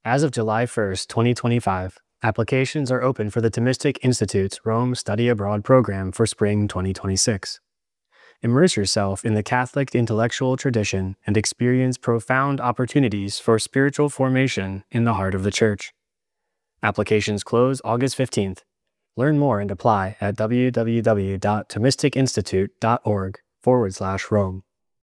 As of July 1st, 2025, applications are open for the Thomistic Institute's Rome Study Abroad program for spring 2026. Immerse yourself in the Catholic intellectual tradition and experience profound opportunities for spiritual formation in the heart of the Church. Applications close August 15th. Learn more and apply at www.thomisticinstitute.org/Rome.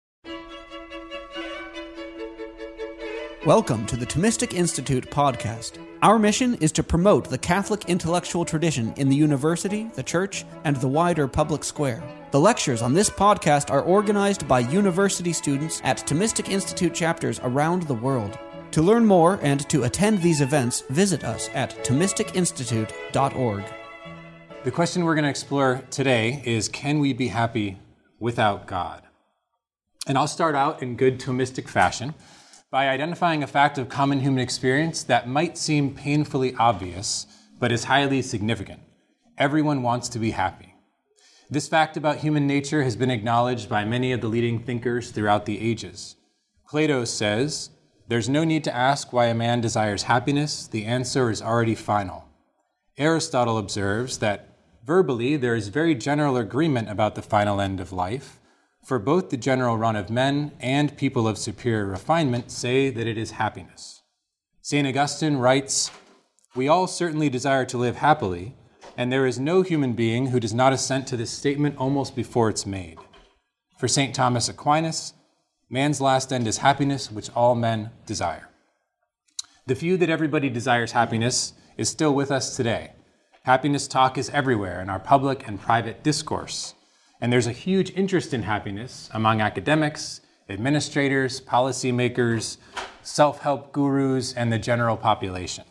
Welcome to the Thomistic Institute podcast. Our mission is to promote the Catholic intellectual tradition in the university, the church, and the wider public square. The lectures on this podcast are organized by university students at Thomistic Institute chapters around the world. To learn more and to attend these events, visit us at thomisticinstitute.org. The question we're going to explore today is, can we be happy without God? And I'll start out in good Thomistic fashion by identifying a fact of common human experience that might seem painfully obvious, but is highly significant. Everyone wants to be happy. This fact about human nature has been acknowledged by many of the leading thinkers throughout the ages. Plato says, "There's no need to ask why a man desires happiness. The answer is already final." Aristotle observes that verbally there is very general agreement about the final end of life, for both the general run of men and people of superior refinement say that it is happiness. St. Augustine writes, "We all certainly desire to live happily, and there is no human being who does not assent to this statement almost before it's made." For St. Thomas Aquinas, man's last end is happiness, which all men desire. The view that everybody desires happiness is still with us today. Happiness talk is everywhere in our public and private discourse. And there's a huge interest in happiness among academics, administrators, policymakers, self-help gurus, and the general population.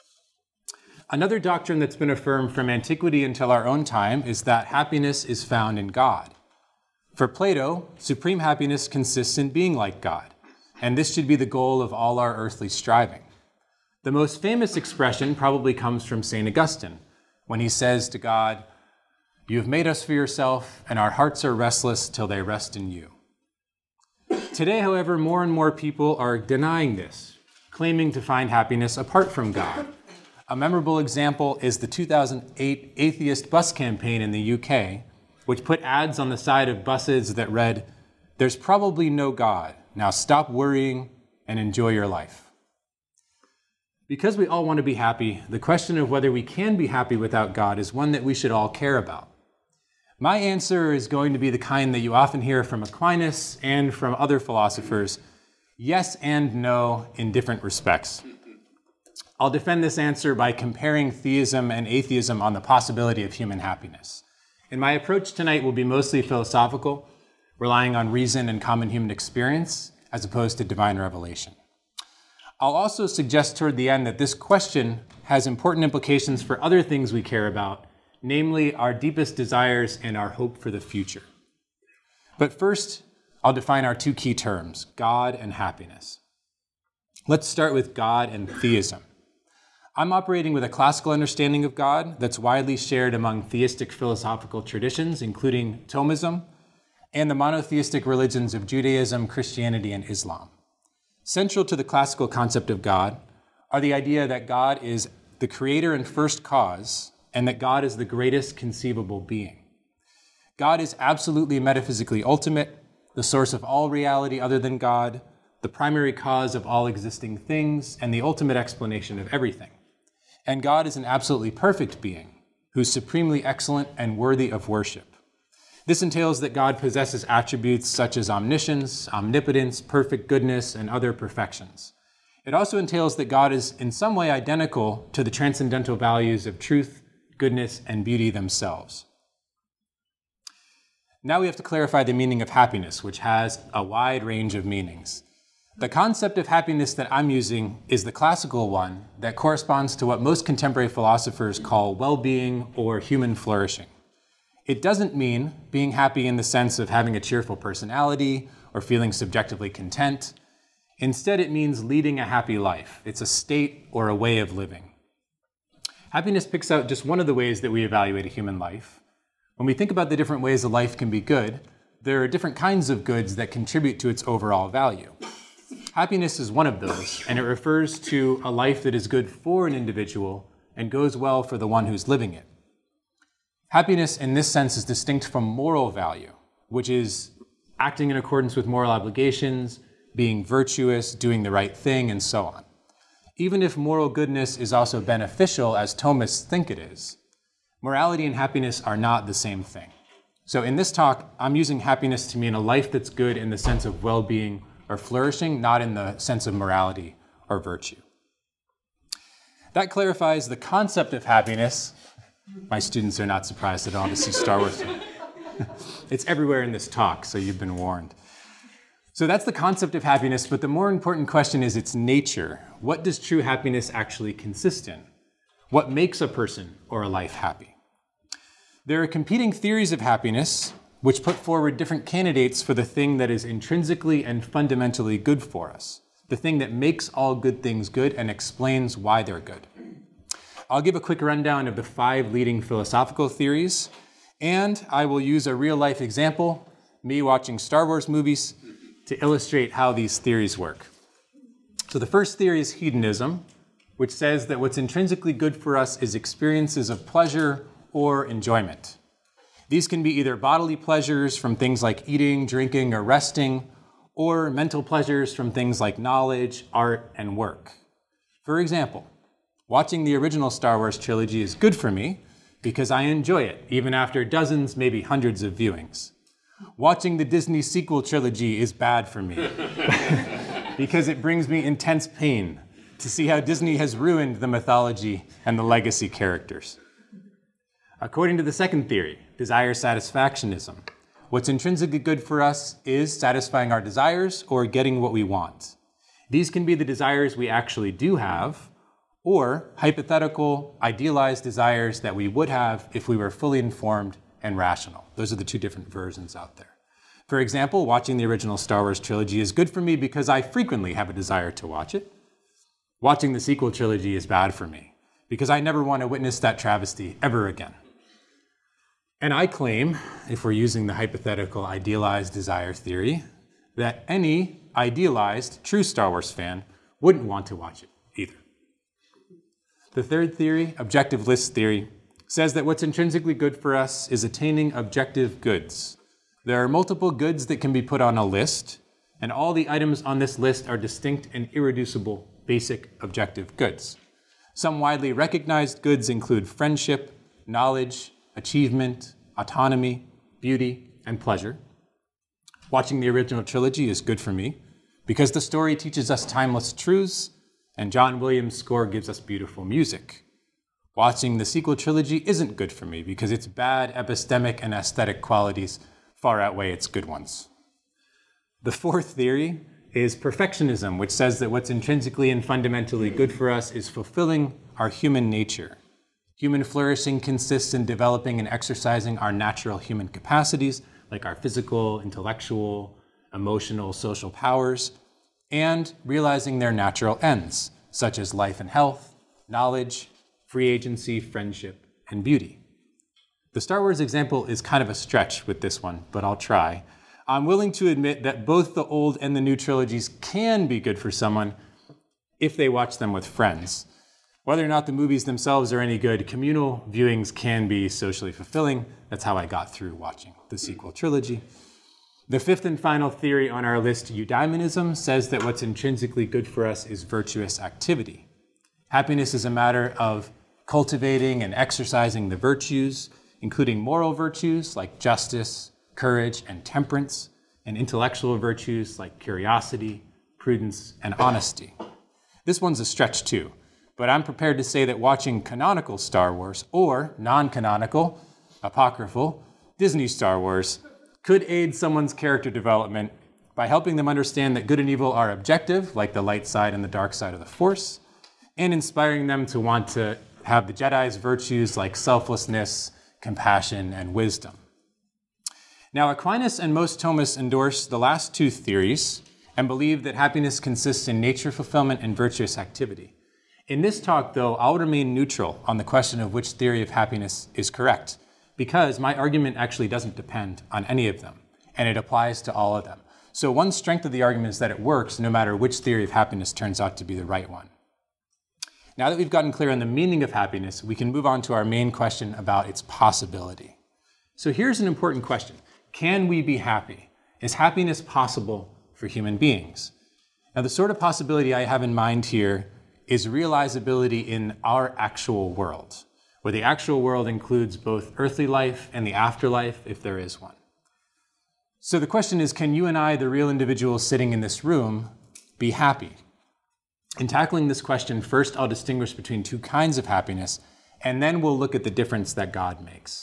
Another doctrine that's been affirmed from antiquity until our own time is that happiness is found in God. For Plato, supreme happiness consists in being like God, and this should be the goal of all our earthly striving. The most famous expression probably comes from St. Augustine, when he says to God, "You have made us for yourself, and our hearts are restless till they rest in you." Today, however, more and more people are denying this, claiming to find happiness apart from God. A memorable example is the 2008 atheist bus campaign in the UK, which put ads on the side of buses that read, "There's probably no God. Now stop worrying and enjoy your life." Because we all want to be happy, the question of whether we can be happy without God is one that we should all care about. My answer is going to be the kind that you often hear from Aquinas and from other philosophers: yes and no in different respects. I'll defend this answer by comparing theism and atheism on the possibility of human happiness. And my approach tonight will be mostly philosophical, relying on reason and common human experience, as opposed to divine revelation. I'll also suggest toward the end that this question has important implications for other things we care about, namely our deepest desires and our hope for the future. But first, I'll define our two key terms, God and happiness. Let's start with God and theism. I'm operating with a classical understanding of God that's widely shared among theistic philosophical traditions, including Thomism, and the monotheistic religions of Judaism, Christianity, and Islam. Central to the classical concept of God are the idea that God is the creator and first cause, and that God is the greatest conceivable being. God is absolutely metaphysically ultimate, the source of all reality other than God, the primary cause of all existing things, and the ultimate explanation of everything. And God is an absolutely perfect being, who's supremely excellent and worthy of worship. This entails that God possesses attributes such as omniscience, omnipotence, perfect goodness, and other perfections. It also entails that God is in some way identical to the transcendental values of truth, goodness, and beauty themselves. Now we have to clarify the meaning of happiness, which has a wide range of meanings. The concept of happiness that I'm using is the classical one that corresponds to what most contemporary philosophers call well-being or human flourishing. It doesn't mean being happy in the sense of having a cheerful personality or feeling subjectively content. Instead, it means leading a happy life. It's a state or a way of living. Happiness picks out just one of the ways that we evaluate a human life. When we think about the different ways a life can be good, there are different kinds of goods that contribute to its overall value. Happiness is one of those, and it refers to a life that is good for an individual and goes well for the one who's living it. Happiness in this sense is distinct from moral value, which is acting in accordance with moral obligations, being virtuous, doing the right thing, and so on. Even if moral goodness is also beneficial, as Thomists think it is, morality and happiness are not the same thing. So in this talk, I'm using happiness to mean a life that's good in the sense of well-being or flourishing, not in the sense of morality or virtue. That clarifies the concept of happiness. My students are not surprised at all to see Star Wars. It's everywhere in this talk, so you've been warned. So that's the concept of happiness, but the more important question is its nature. What does true happiness actually consist in? What makes a person or a life happy? There are competing theories of happiness which put forward different candidates for the thing that is intrinsically and fundamentally good for us, the thing that makes all good things good and explains why they're good. I'll give a quick rundown of the 5 leading philosophical theories, and I will use a real-life example, me watching Star Wars movies, to illustrate how these theories work. So the first theory is hedonism, which says that what's intrinsically good for us is experiences of pleasure or enjoyment. These can be either bodily pleasures from things like eating, drinking, or resting, or mental pleasures from things like knowledge, art, and work. For example, watching the original Star Wars trilogy is good for me because I enjoy it, even after dozens, maybe hundreds of viewings. Watching the Disney sequel trilogy is bad for me because it brings me intense pain to see how Disney has ruined the mythology and the legacy characters. According to the second theory, desire satisfactionism, what's intrinsically good for us is satisfying our desires or getting what we want. These can be the desires we actually do have, or hypothetical, idealized desires that we would have if we were fully informed and rational. Those are the 2 different versions out there. For example, watching the original Star Wars trilogy is good for me because I frequently have a desire to watch it. Watching the sequel trilogy is bad for me because I never want to witness that travesty ever again. And I claim, if we're using the hypothetical idealized desire theory, that any idealized true Star Wars fan wouldn't want to watch it either. The third theory, objective list theory, says that what's intrinsically good for us is attaining objective goods. There are multiple goods that can be put on a list, and all the items on this list are distinct and irreducible basic objective goods. Some widely recognized goods include friendship, knowledge, achievement, autonomy, beauty, and pleasure. Watching the original trilogy is good for me because the story teaches us timeless truths and John Williams' score gives us beautiful music. Watching the sequel trilogy isn't good for me because its bad epistemic and aesthetic qualities far outweigh its good ones. The fourth theory is perfectionism, which says that what's intrinsically and fundamentally good for us is fulfilling our human nature. Human flourishing consists in developing and exercising our natural human capacities, like our physical, intellectual, emotional, social powers, and realizing their natural ends, such as life and health, knowledge, free agency, friendship, and beauty. The Star Wars example is kind of a stretch with this one, but I'll try. I'm willing to admit that both the old and the new trilogies can be good for someone if they watch them with friends. Whether or not the movies themselves are any good, communal viewings can be socially fulfilling. That's how I got through watching the sequel trilogy. The fifth and final theory on our list, eudaimonism, says that what's intrinsically good for us is virtuous activity. Happiness is a matter of cultivating and exercising the virtues, including moral virtues like justice, courage, and temperance, and intellectual virtues like curiosity, prudence, and honesty. This one's a stretch too, but I'm prepared to say that watching canonical Star Wars or non-canonical, apocryphal, Disney Star Wars could aid someone's character development by helping them understand that good and evil are objective, like the light side and the dark side of the Force, and inspiring them to want to have the Jedi's virtues like selflessness, compassion, and wisdom. Now, Aquinas and most Thomists endorse the last 2 theories and believe that happiness consists in nature fulfillment and virtuous activity. In this talk, though, I'll remain neutral on the question of which theory of happiness is correct, because my argument actually doesn't depend on any of them, and it applies to all of them. So one strength of the argument is that it works no matter which theory of happiness turns out to be the right one. Now that we've gotten clear on the meaning of happiness, we can move on to our main question about its possibility. So here's an important question. Can we be happy? Is happiness possible for human beings? Now the sort of possibility I have in mind here is realizability in our actual world, where the actual world includes both earthly life and the afterlife, if there is one. So the question is, can you and I, the real individuals sitting in this room, be happy? In tackling this question, first I'll distinguish between two kinds of happiness, and then we'll look at the difference that God makes.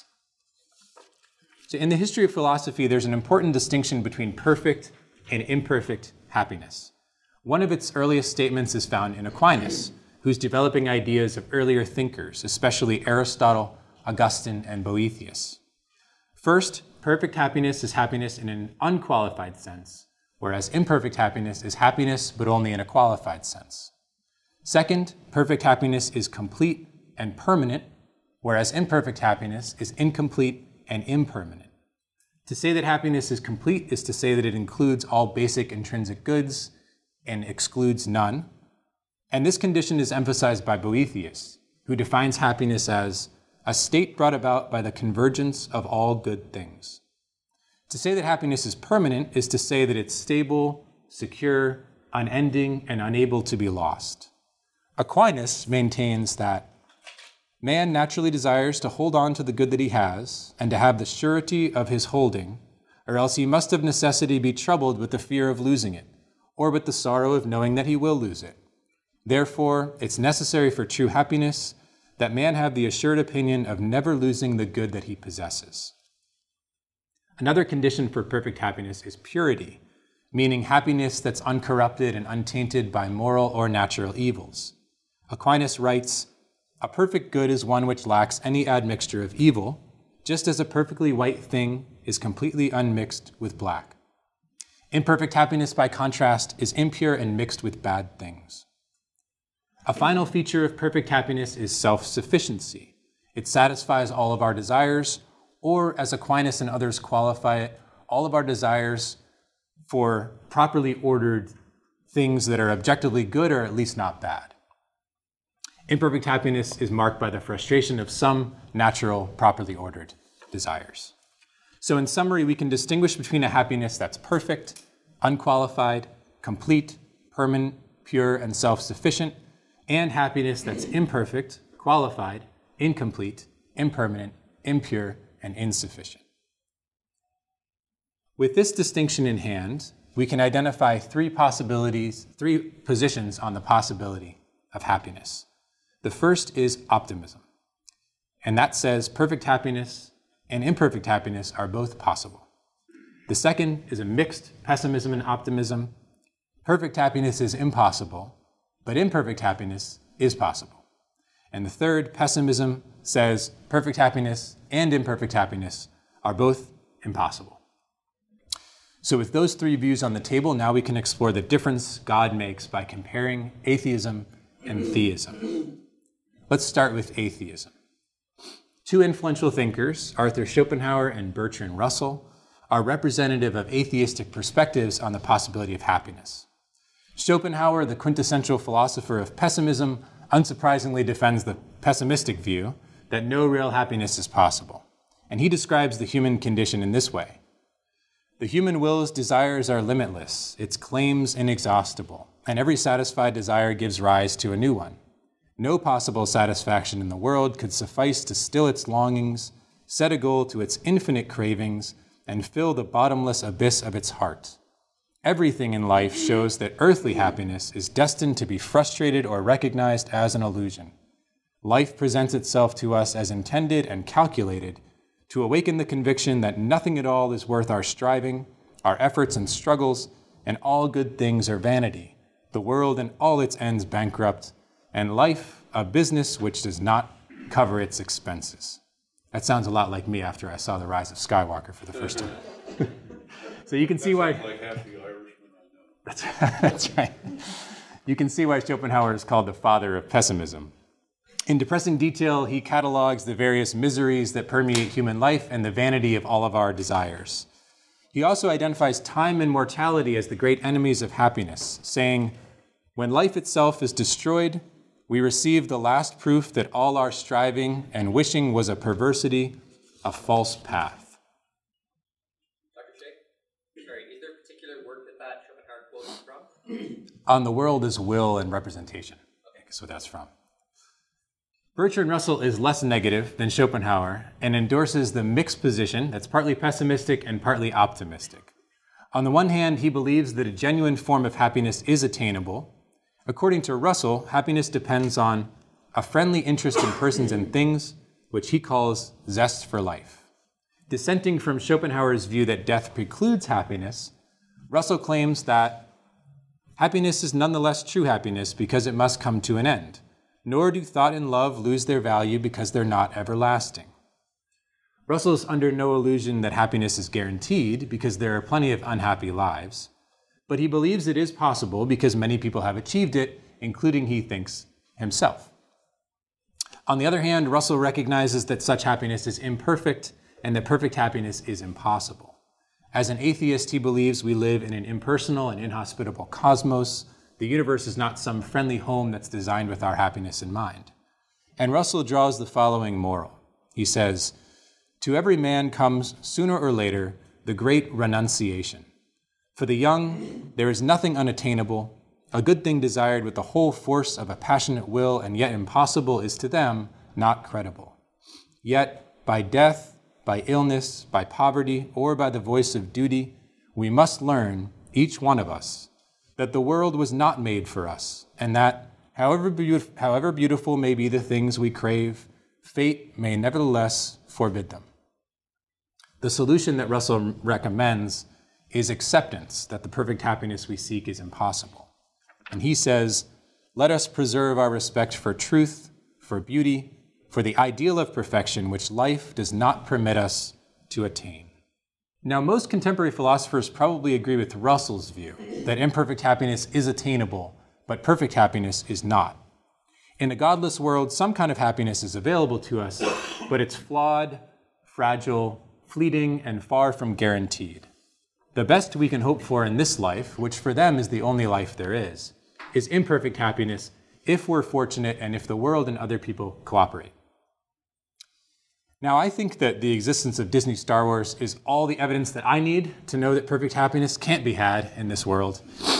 So in the history of philosophy, there's an important distinction between perfect and imperfect happiness. One of its earliest statements is found in Aquinas, who's developing ideas of earlier thinkers, especially Aristotle, Augustine, and Boethius. First, perfect happiness is happiness in an unqualified sense, whereas imperfect happiness is happiness but only in a qualified sense. Second, perfect happiness is complete and permanent, whereas imperfect happiness is incomplete and impermanent. To say that happiness is complete is to say that it includes all basic intrinsic goods and excludes none. And this condition is emphasized by Boethius, who defines happiness as a state brought about by the convergence of all good things. To say that happiness is permanent is to say that it's stable, secure, unending, and unable to be lost. Aquinas maintains that man naturally desires to hold on to the good that he has and to have the surety of his holding, or else he must of necessity be troubled with the fear of losing it, or with the sorrow of knowing that he will lose it. Therefore, it's necessary for true happiness that man have the assured opinion of never losing the good that he possesses. Another condition for perfect happiness is purity, meaning happiness that's uncorrupted and untainted by moral or natural evils. Aquinas writes, "A perfect good is one which lacks any admixture of evil, just as a perfectly white thing is completely unmixed with black. Imperfect happiness, by contrast, is impure and mixed with bad things." A final feature of perfect happiness is self-sufficiency. It satisfies all of our desires, or as Aquinas and others qualify it, all of our desires for properly ordered things that are objectively good or at least not bad. Imperfect happiness is marked by the frustration of some natural, properly ordered desires. So in summary, we can distinguish between a happiness that's perfect, unqualified, complete, permanent, pure, and self-sufficient, and happiness that's imperfect, qualified, incomplete, impermanent, impure, and insufficient. With this distinction in hand, we can identify three positions on the possibility of happiness. The first is optimism, and that says perfect happiness and imperfect happiness are both possible. The second is a mixed pessimism and optimism. Perfect happiness is impossible, but imperfect happiness is possible. And the third, pessimism, says perfect happiness and imperfect happiness are both impossible. So with those three views on the table, now we can explore the difference God makes by comparing atheism and theism. Let's start with atheism. Two influential thinkers, Arthur Schopenhauer and Bertrand Russell, are representative of atheistic perspectives on the possibility of happiness. Schopenhauer, the quintessential philosopher of pessimism, unsurprisingly defends the pessimistic view that no real happiness is possible. And he describes the human condition in this way. The human will's desires are limitless, its claims inexhaustible, and every satisfied desire gives rise to a new one. No possible satisfaction in the world could suffice to still its longings, set a goal to its infinite cravings, and fill the bottomless abyss of its heart. Everything in life shows that earthly happiness is destined to be frustrated or recognized as an illusion. Life presents itself to us as intended and calculated to awaken the conviction that nothing at all is worth our striving, our efforts and struggles, and all good things are vanity, the world and all its ends bankrupt, and life a business which does not cover its expenses. That sounds a lot like me after I saw The Rise of Skywalker for the first time. So you can see why... Like half the Irishmen I know. That's right. You can see why Schopenhauer is called the father of pessimism. In depressing detail, he catalogs the various miseries that permeate human life and the vanity of all of our desires. He also identifies time and mortality as the great enemies of happiness, saying, "When life itself is destroyed, we receive the last proof that all our striving and wishing was a perversity, a false path." Dr. Shea, sorry, is there a particular work that Schopenhauer quotes from? On the World as Will and Representation. Okay, that's what that's from. Bertrand Russell is less negative than Schopenhauer and endorses the mixed position that's partly pessimistic and partly optimistic. On the one hand, he believes that a genuine form of happiness is attainable. According to Russell, happiness depends on a friendly interest in persons and things, which he calls zest for life. Dissenting from Schopenhauer's view that death precludes happiness, Russell claims that happiness is nonetheless true happiness because it must come to an end. Nor do thought and love lose their value because they're not everlasting. Russell's under no illusion that happiness is guaranteed because there are plenty of unhappy lives, but he believes it is possible because many people have achieved it, including, he thinks, himself. On the other hand, Russell recognizes that such happiness is imperfect and that perfect happiness is impossible. As an atheist, he believes we live in an impersonal and inhospitable cosmos. The universe is not some friendly home that's designed with our happiness in mind. And Russell draws the following moral. He says, "To every man comes, sooner or later, the great renunciation. For the young, there is nothing unattainable. A good thing desired with the whole force of a passionate will and yet impossible is to them not credible. Yet by death, by illness, by poverty, or by the voice of duty, we must learn, each one of us, that the world was not made for us, and that, however beautiful may be the things we crave, fate may nevertheless forbid them." The solution that Russell recommends is acceptance that the perfect happiness we seek is impossible. And he says, "Let us preserve our respect for truth, for beauty, for the ideal of perfection which life does not permit us to attain." Now, most contemporary philosophers probably agree with Russell's view that imperfect happiness is attainable, but perfect happiness is not. In a godless world, some kind of happiness is available to us, but it's flawed, fragile, fleeting, and far from guaranteed. The best we can hope for in this life, which for them is the only life there is imperfect happiness if we're fortunate and if the world and other people cooperate. Now, I think that the existence of Disney Star Wars is all the evidence that I need to know that perfect happiness can't be had in this world.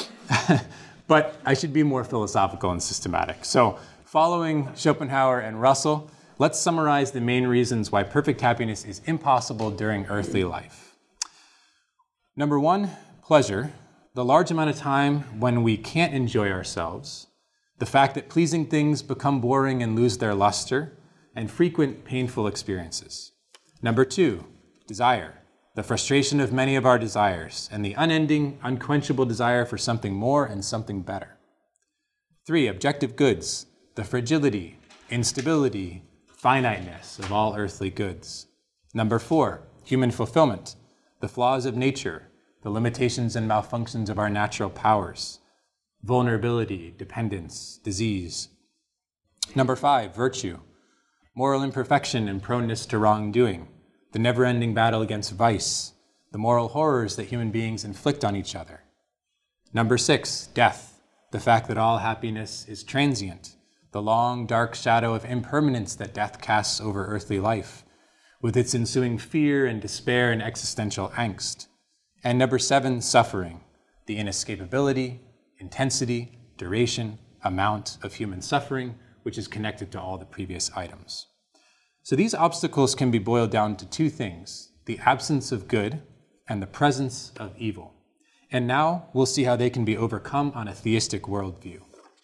But I should be more philosophical and systematic. So, following Schopenhauer and Russell, let's summarize the main reasons why perfect happiness is impossible during earthly life. Number one, pleasure. The large amount of time when we can't enjoy ourselves, the fact that pleasing things become boring and lose their luster, and frequent painful experiences. Number two, desire, the frustration of many of our desires, and the unending, unquenchable desire for something more and something better. Three, objective goods, the fragility, instability, finiteness of all earthly goods. Number four, human fulfillment, the flaws of nature, the limitations and malfunctions of our natural powers, vulnerability, dependence, disease. Number five, virtue, moral imperfection and proneness to wrongdoing, the never-ending battle against vice, the moral horrors that human beings inflict on each other. Number six, death, the fact that all happiness is transient, the long, dark shadow of impermanence that death casts over earthly life, with its ensuing fear and despair and existential angst. And number seven, suffering, the inescapability, intensity, duration, amount of human suffering, which is connected to all the previous items. So these obstacles can be boiled down to two things, the absence of good and the presence of evil. And now we'll see how they can be overcome on a theistic worldview.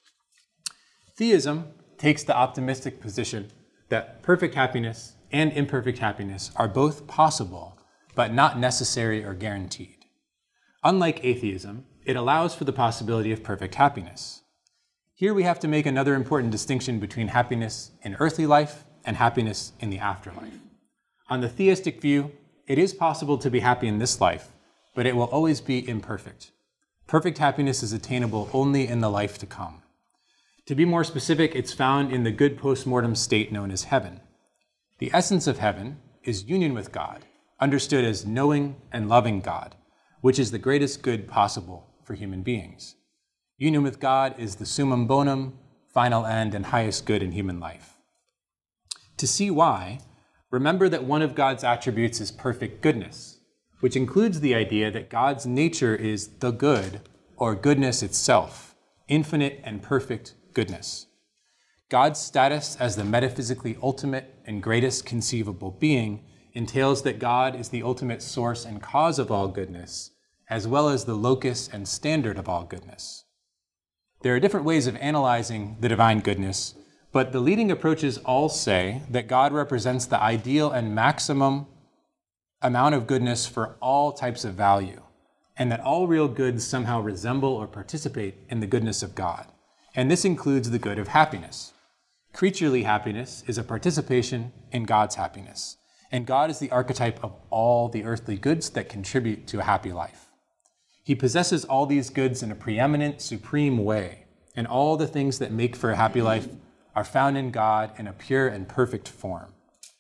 Theism takes the optimistic position that perfect happiness and imperfect happiness are both possible, but not necessary or guaranteed. Unlike atheism, it allows for the possibility of perfect happiness. Here we have to make another important distinction between happiness in earthly life and happiness in the afterlife. On the theistic view, it is possible to be happy in this life, but it will always be imperfect. Perfect happiness is attainable only in the life to come. To be more specific, it's found in the good post-mortem state known as heaven. The essence of heaven is union with God, understood as knowing and loving God, which is the greatest good possible for human beings. Union with God is the summum bonum, final end, and highest good in human life. To see why, remember that one of God's attributes is perfect goodness, which includes the idea that God's nature is the good, or goodness itself, infinite and perfect goodness. God's status as the metaphysically ultimate and greatest conceivable being entails that God is the ultimate source and cause of all goodness, as well as the locus and standard of all goodness. There are different ways of analyzing the divine goodness, but the leading approaches all say that God represents the ideal and maximum amount of goodness for all types of value, and that all real goods somehow resemble or participate in the goodness of God. And this includes the good of happiness. Creaturely happiness is a participation in God's happiness, and God is the archetype of all the earthly goods that contribute to a happy life. He possesses all these goods in a preeminent, supreme way, and all the things that make for a happy life are found in God in a pure and perfect form.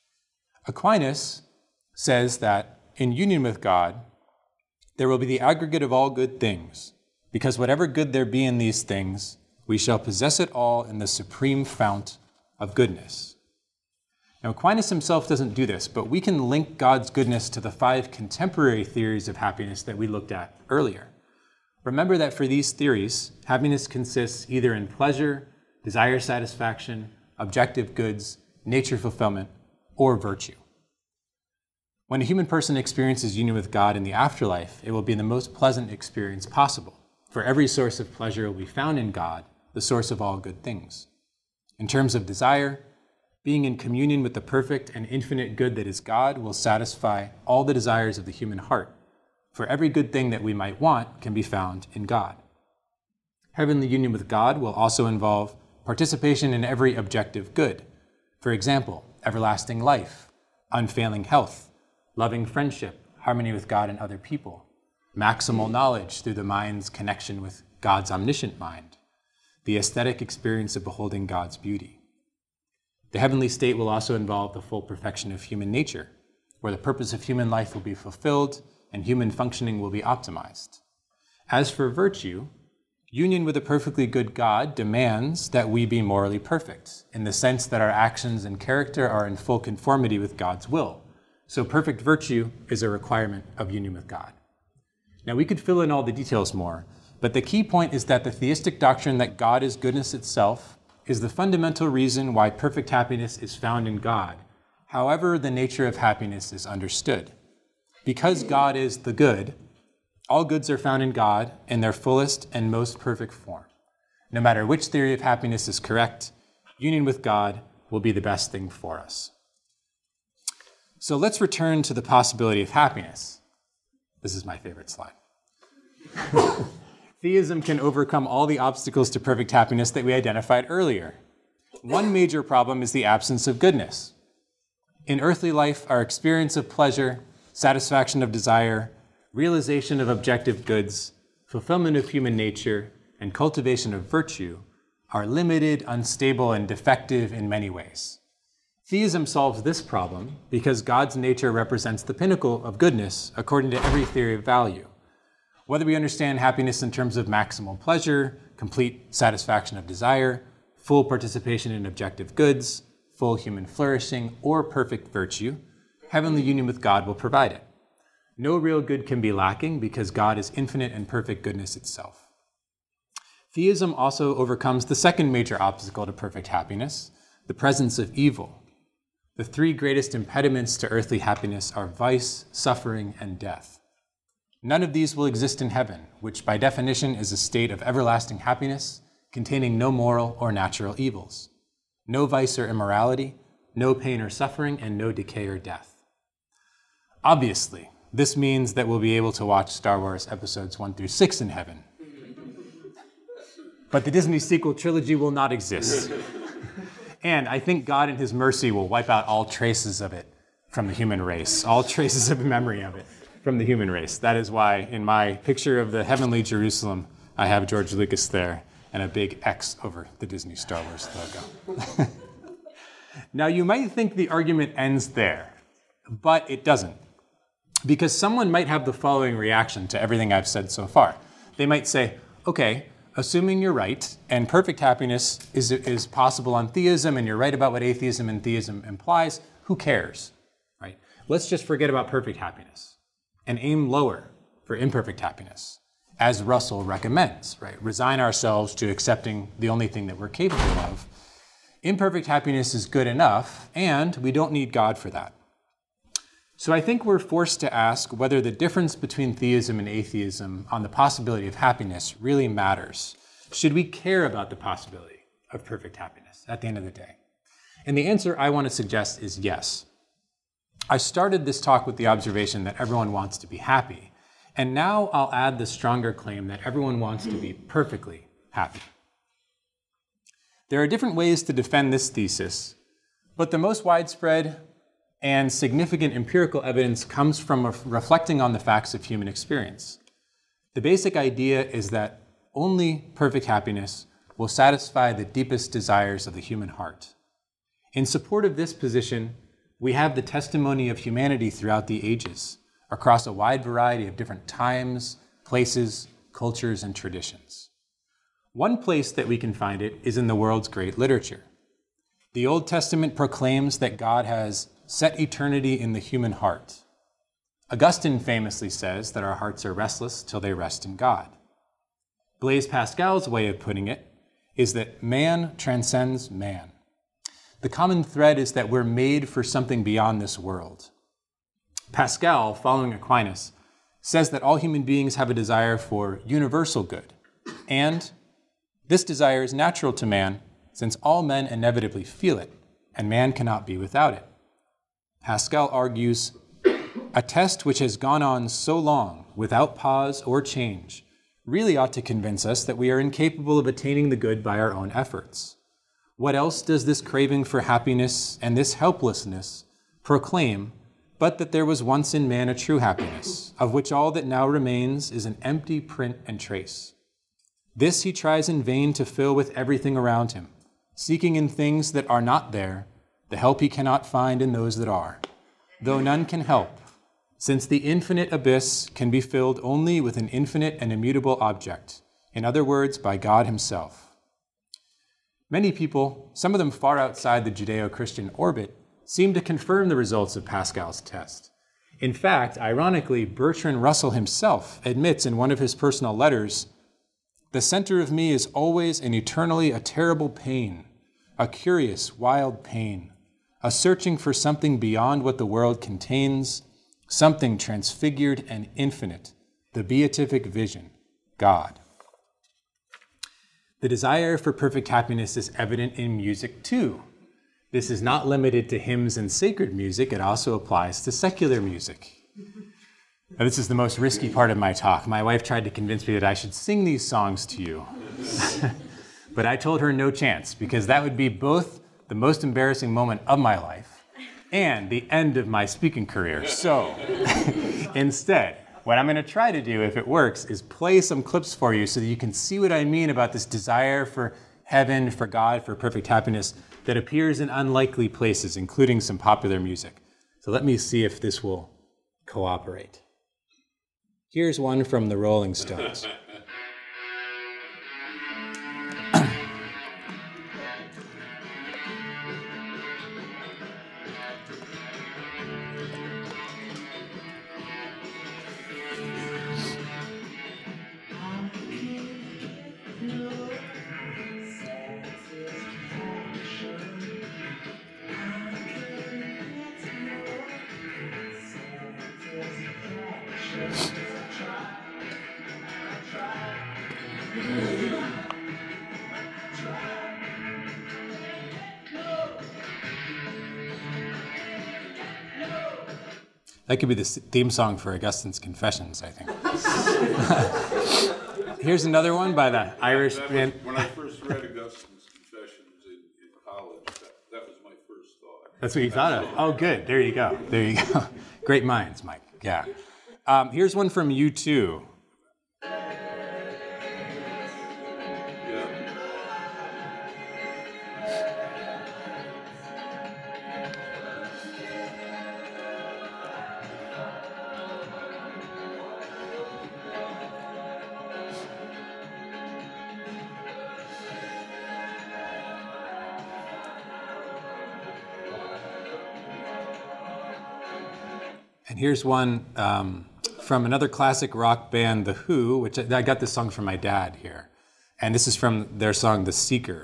Aquinas says that in union with God, there will be the aggregate of all good things, because whatever good there be in these things, we shall possess it all in the supreme fount of goodness. Now, Aquinas himself doesn't do this, but we can link God's goodness to the 5 contemporary theories of happiness that we looked at earlier. Remember that for these theories, happiness consists either in pleasure, desire satisfaction, objective goods, nature fulfillment, or virtue. When a human person experiences union with God in the afterlife, it will be the most pleasant experience possible, for every source of pleasure will be found in God, the source of all good things. In terms of desire, being in communion with the perfect and infinite good that is God will satisfy all the desires of the human heart, for every good thing that we might want can be found in God. Heavenly union with God will also involve participation in every objective good. For example, everlasting life, unfailing health, loving friendship, harmony with God and other people, maximal knowledge through the mind's connection with God's omniscient mind, the aesthetic experience of beholding God's beauty. The heavenly state will also involve the full perfection of human nature, where the purpose of human life will be fulfilled and human functioning will be optimized. As for virtue, union with a perfectly good God demands that we be morally perfect, in the sense that our actions and character are in full conformity with God's will. So perfect virtue is a requirement of union with God. Now, we could fill in all the details more, but the key point is that the theistic doctrine that God is goodness itself is the fundamental reason why perfect happiness is found in God, however the nature of happiness is understood. Because God is the good, all goods are found in God in their fullest and most perfect form. No matter which theory of happiness is correct, union with God will be the best thing for us. So let's return to the possibility of happiness. This is my favorite slide. Theism can overcome all the obstacles to perfect happiness that we identified earlier. One major problem is the absence of goodness. In earthly life, our experience of pleasure, satisfaction of desire, realization of objective goods, fulfillment of human nature, and cultivation of virtue are limited, unstable, and defective in many ways. Theism solves this problem because God's nature represents the pinnacle of goodness according to every theory of value. Whether we understand happiness in terms of maximal pleasure, complete satisfaction of desire, full participation in objective goods, full human flourishing, or perfect virtue, heavenly union with God will provide it. No real good can be lacking because God is infinite and perfect goodness itself. Theism also overcomes the second major obstacle to perfect happiness, the presence of evil. The 3 greatest impediments to earthly happiness are vice, suffering, and death. None of these will exist in heaven, which by definition is a state of everlasting happiness, containing no moral or natural evils, no vice or immorality, no pain or suffering, and no decay or death. Obviously, this means that we'll be able to watch Star Wars episodes 1 through 6 in heaven. But the Disney sequel trilogy will not exist. And I think God in his mercy will wipe out all traces of it from the human race, all traces of memory of it from the human race. That is why in my picture of the heavenly Jerusalem, I have George Lucas there and a big X over the Disney Star Wars logo. Now, you might think the argument ends there, but it doesn't. Because someone might have the following reaction to everything I've said so far. They might say, okay, assuming you're right, and perfect happiness is possible on theism, and you're right about what atheism and theism implies, who cares, right? Let's just forget about perfect happiness and aim lower for imperfect happiness, as Russell recommends, right? Resign ourselves to accepting the only thing that we're capable of. Imperfect happiness is good enough, and we don't need God for that. So I think we're forced to ask whether the difference between theism and atheism on the possibility of happiness really matters. Should we care about the possibility of perfect happiness at the end of the day? And the answer I want to suggest is yes. I started this talk with the observation that everyone wants to be happy, and now I'll add the stronger claim that everyone wants to be perfectly happy. There are different ways to defend this thesis, but the most widespread and significant empirical evidence comes from reflecting on the facts of human experience. The basic idea is that only perfect happiness will satisfy the deepest desires of the human heart. In support of this position, we have the testimony of humanity throughout the ages, across a wide variety of different times, places, cultures, and traditions. One place that we can find it is in the world's great literature. The Old Testament proclaims that God has set eternity in the human heart. Augustine famously says that our hearts are restless till they rest in God. Blaise Pascal's way of putting it is that man transcends man. The common thread is that we're made for something beyond this world. Pascal, following Aquinas, says that all human beings have a desire for universal good, and this desire is natural to man, since all men inevitably feel it, and man cannot be without it. Pascal argues, a test which has gone on so long, without pause or change, really ought to convince us that we are incapable of attaining the good by our own efforts. What else does this craving for happiness and this helplessness proclaim but that there was once in man a true happiness, of which all that now remains is an empty print and trace? This he tries in vain to fill with everything around him, seeking in things that are not there the help he cannot find in those that are, though none can help, since the infinite abyss can be filled only with an infinite and immutable object, in other words, by God himself. Many people, some of them far outside the Judeo-Christian orbit, seem to confirm the results of Pascal's test. In fact, ironically, Bertrand Russell himself admits in one of his personal letters, "The center of me is always and eternally a terrible pain, a curious, wild pain, a searching for something beyond what the world contains, something transfigured and infinite, the beatific vision, God." The desire for perfect happiness is evident in music too. This is not limited to hymns and sacred music, it also applies to secular music. Now, this is the most risky part of my talk. My wife tried to convince me that I should sing these songs to you. But I told her no chance, because that would be both the most embarrassing moment of my life and the end of my speaking career. So instead, what I'm going to try to do, if it works, is play some clips for you so that you can see what I mean about this desire for heaven, for God, for perfect happiness that appears in unlikely places, including some popular music. So let me see if this will cooperate. Here's one from the Rolling Stones. That could be the theme song for Augustine's Confessions, I think. Here's another one by the Irish band. When I first read Augustine's Confessions in college, that was my first thought. That's what you thought of? Oh, good. There you go. There you go. Great minds, Mike. Yeah. Here's one from U2. And here's one from another classic rock band, The Who, which I got this song from my dad here. And this is from their song, The Seeker.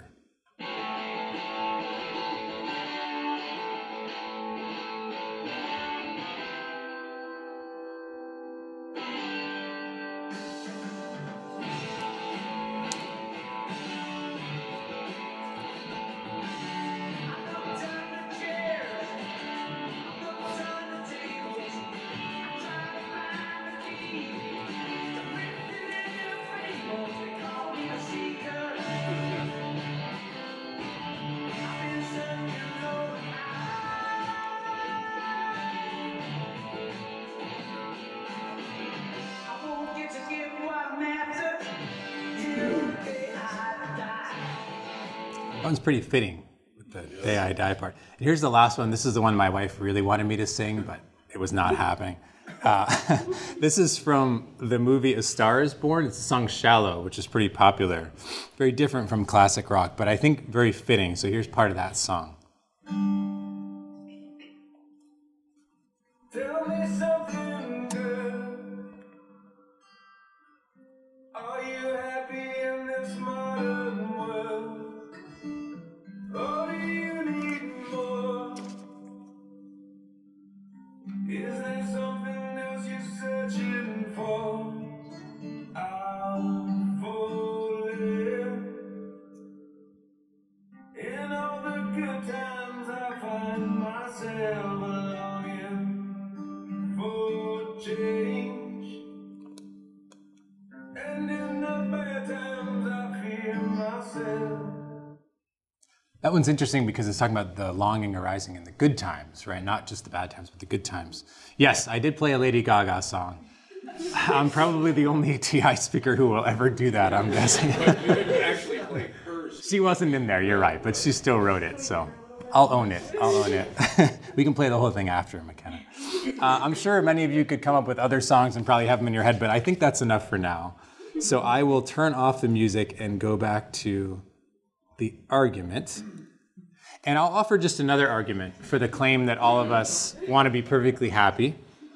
That one's pretty fitting with the day I die part. And here's the last one. This is the one my wife really wanted me to sing, but it was not happening. This is from the movie A Star is Born. It's the song Shallow, which is pretty popular. Very different from classic rock, but I think very fitting. So here's part of that song. Tell me something good. Are you happy in this modern world? Or do you need more? Is there something else you're searching for? I'm falling. In all the good times I find myself longing for change. And in the bad times I fear myself. That one's interesting because it's talking about the longing arising in the good times, right? Not just the bad times, but the good times. Yes, I did play a Lady Gaga song. I'm probably the only TI speaker who will ever do that, I'm guessing. But you didn't actually play hers. She wasn't in there, you're right, but she still wrote it, so I'll own it. We can play the whole thing after, McKenna. I'm sure many of you could come up with other songs and probably have them in your head, but I think that's enough for now. So I will turn off the music and go back to the argument. And I'll offer just another argument for the claim that all of us want to be perfectly happy.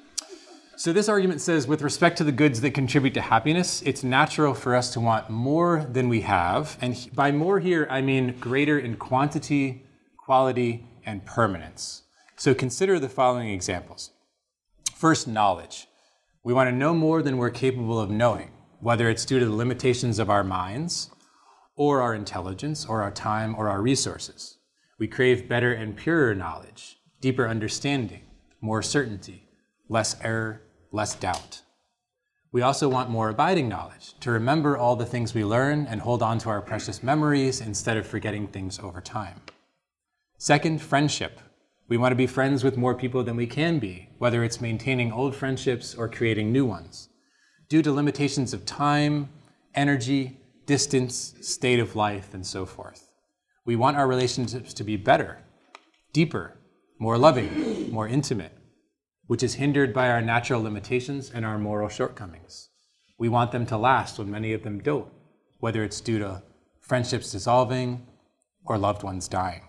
So this argument says, with respect to the goods that contribute to happiness, it's natural for us to want more than we have. And by more here, I mean greater in quantity, quality, and permanence. So consider the following examples. First, knowledge. We want to know more than we're capable of knowing, whether it's due to the limitations of our minds, or our intelligence, or our time, or our resources. We crave better and purer knowledge, deeper understanding, more certainty, less error, less doubt. We also want more abiding knowledge, to remember all the things we learn and hold on to our precious memories instead of forgetting things over time. Second, friendship. We want to be friends with more people than we can be, whether it's maintaining old friendships or creating new ones. Due to limitations of time, energy, distance, state of life, and so forth. We want our relationships to be better, deeper, more loving, more intimate, which is hindered by our natural limitations and our moral shortcomings. We want them to last when many of them don't, whether it's due to friendships dissolving or loved ones dying.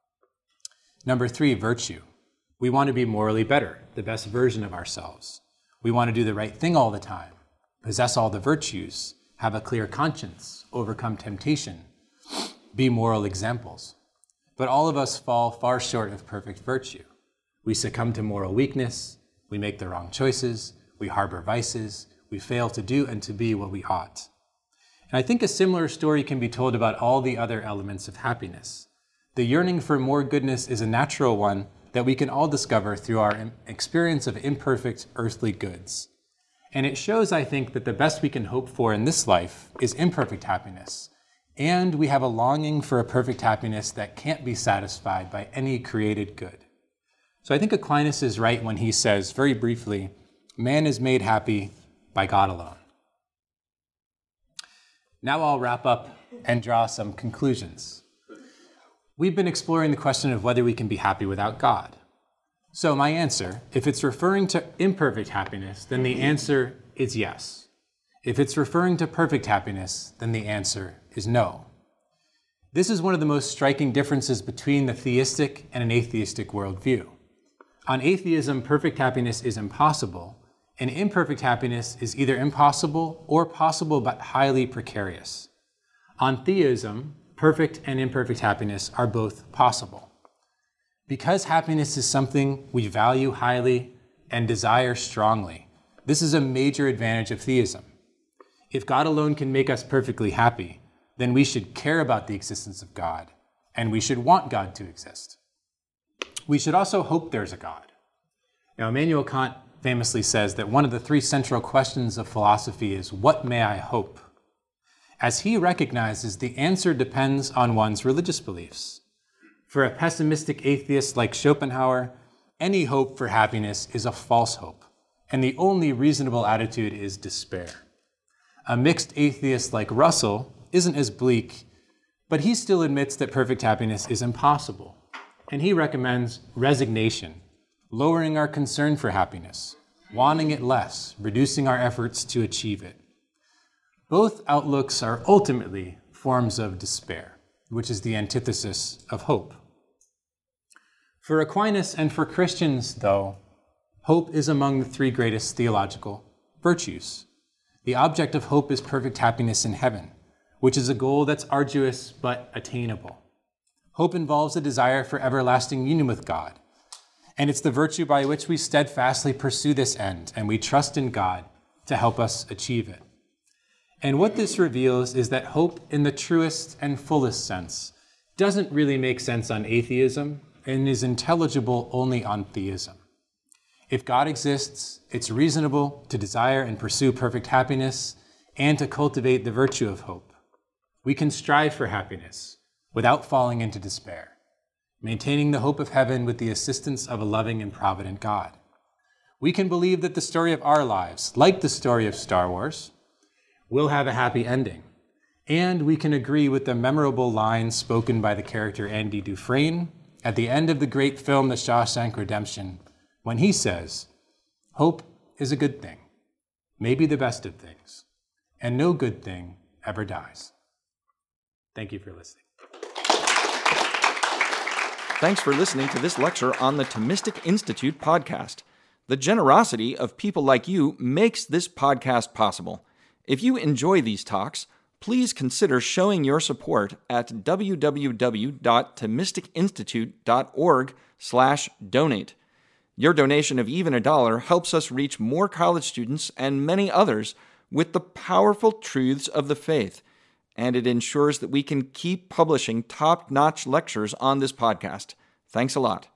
Number 3, virtue. We want to be morally better, the best version of ourselves. We want to do the right thing all the time, possess all the virtues, have a clear conscience, overcome temptation, be moral examples. But all of us fall far short of perfect virtue. We succumb to moral weakness, we make the wrong choices, we harbor vices, we fail to do and to be what we ought. And I think a similar story can be told about all the other elements of happiness. The yearning for more goodness is a natural one that we can all discover through our experience of imperfect earthly goods. And it shows, I think, that the best we can hope for in this life is imperfect happiness. And we have a longing for a perfect happiness that can't be satisfied by any created good. So I think Aquinas is right when he says, very briefly, man is made happy by God alone. Now I'll wrap up and draw some conclusions. We've been exploring the question of whether we can be happy without God. So my answer, if it's referring to imperfect happiness, then the answer is yes. If it's referring to perfect happiness, then the answer is no. This is one of the most striking differences between the theistic and an atheistic worldview. On atheism, perfect happiness is impossible, and imperfect happiness is either impossible or possible but highly precarious. On theism, perfect and imperfect happiness are both possible. Because happiness is something we value highly and desire strongly, this is a major advantage of theism. If God alone can make us perfectly happy, then we should care about the existence of God, and we should want God to exist. We should also hope there's a God. Now, Immanuel Kant famously says that one of the three central questions of philosophy is, what may I hope? As he recognizes, the answer depends on one's religious beliefs. For a pessimistic atheist like Schopenhauer, any hope for happiness is a false hope, and the only reasonable attitude is despair. A mixed atheist like Russell isn't as bleak, but he still admits that perfect happiness is impossible, and he recommends resignation, lowering our concern for happiness, wanting it less, reducing our efforts to achieve it. Both outlooks are ultimately forms of despair, which is the antithesis of hope. For Aquinas and for Christians, though, hope is among the three greatest theological virtues. The object of hope is perfect happiness in heaven, which is a goal that's arduous but attainable. Hope involves a desire for everlasting union with God, and it's the virtue by which we steadfastly pursue this end, and we trust in God to help us achieve it. And what this reveals is that hope in the truest and fullest sense doesn't really make sense on atheism and is intelligible only on theism. If God exists, it's reasonable to desire and pursue perfect happiness and to cultivate the virtue of hope. We can strive for happiness without falling into despair, maintaining the hope of heaven with the assistance of a loving and provident God. We can believe that the story of our lives, like the story of Star Wars, will have a happy ending. And we can agree with the memorable lines spoken by the character Andy Dufresne at the end of the great film The Shawshank Redemption, when he says, "Hope is a good thing, maybe the best of things, and no good thing ever dies." Thank you for listening. Thanks for listening to this lecture on the Thomistic Institute podcast. The generosity of people like you makes this podcast possible. If you enjoy these talks, please consider showing your support at www.thomisticinstitute.org/donate. Your donation of even $1 helps us reach more college students and many others with the powerful truths of the faith, and it ensures that we can keep publishing top-notch lectures on this podcast. Thanks a lot.